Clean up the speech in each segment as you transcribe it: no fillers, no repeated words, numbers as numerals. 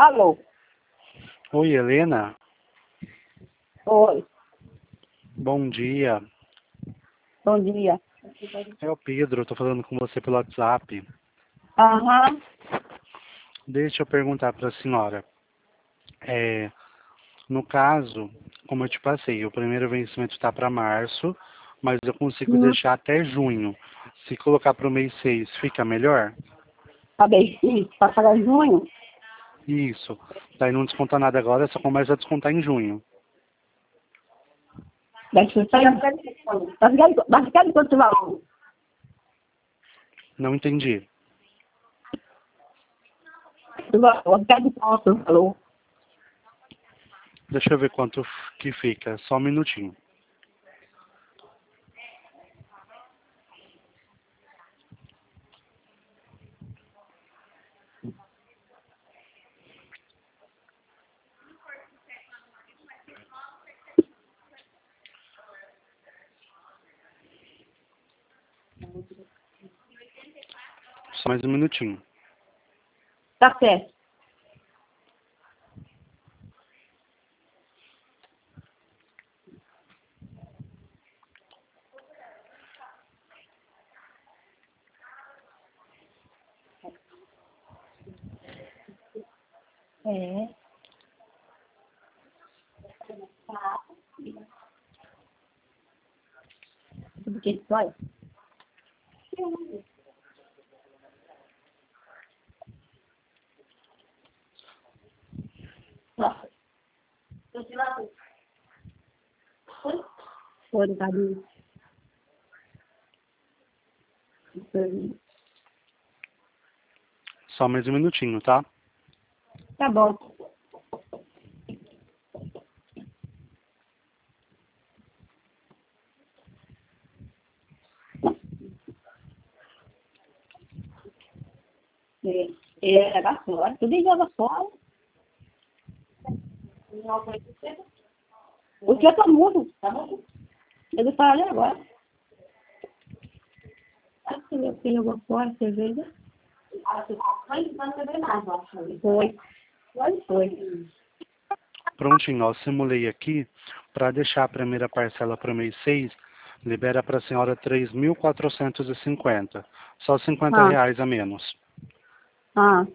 Alô? Oi, Helena. Oi, Bom dia. bom dia. É o Pedro, eu tô falando com você pelo WhatsApp. Aham, Deixa eu perguntar para a senhora. No caso, como eu te passei, o primeiro vencimento está para março, mas eu consigo deixar até junho. Se colocar para o mês 6, fica melhor? acabei isso, para pagar em junho. Isso. Daí não desconta nada agora, só começa a descontar em junho. Deixa eu sair. Mas quer quanto valor? Não entendi. O valor, quer quanto valor? Deixa eu ver quanto que fica. Só um minutinho. Só mais um minutinho. Tá certo. É. Tudo que olha. Foi do caminho. Só mais um minutinho, tá? Tá bom. Era fora, tudo joga fora. O que eu tô mudo? Tá bom? Eu vou falar agora. Acho que meu filho jogou fora, cerveja. Foi. Foi. Prontinho, ó, eu simulei aqui. Para deixar a primeira parcela para o mês 6, libera para a senhora 3.450. Só 50 Ah, reais a menos. ah.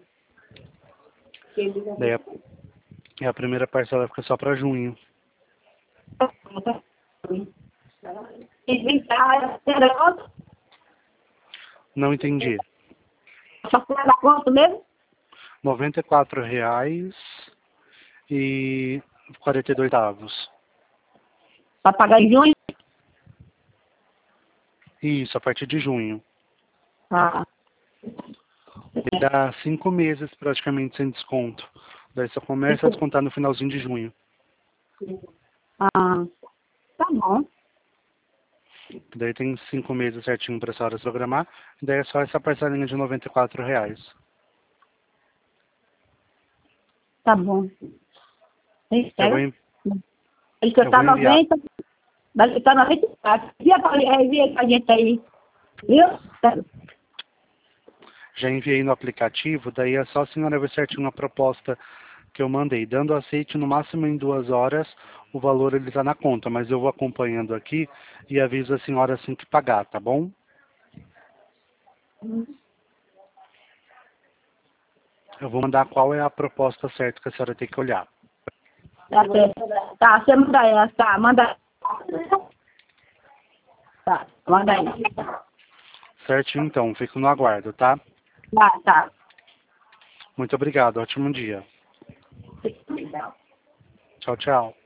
Daí a primeira parcela fica só para junho. Era outro? Não entendi. Só era quanto mesmo? R$ 94,42. Para pagar em junho? Isso, a partir de junho. Ah. E dá 5 meses praticamente sem desconto. Daí só começa a descontar no finalzinho de junho. Ah. Tá bom. Daí tem 5 meses certinho para a senhora se programar. Daí é só essa parcelinha de R$ 94,00. Tá bom. Eu vou, Espera. en- Ele já eu tá vou enviar. 90. Vai estar 94. Envia pra gente aí. Viu? Já enviei no aplicativo, daí é só a senhora ver certinho a proposta que eu mandei. Dando aceite no máximo em 2 horas, o valor ele está na conta, mas eu vou acompanhando aqui e aviso a senhora assim que pagar, tá bom? Eu vou mandar qual é a proposta certa que a senhora tem que olhar. Tá certo. Tá, você manda essa. Tá, manda. Tá, manda aí. Certinho então, fico no aguardo, tá? Tá, tá. Muito obrigado, ótimo dia. Tchau, tchau.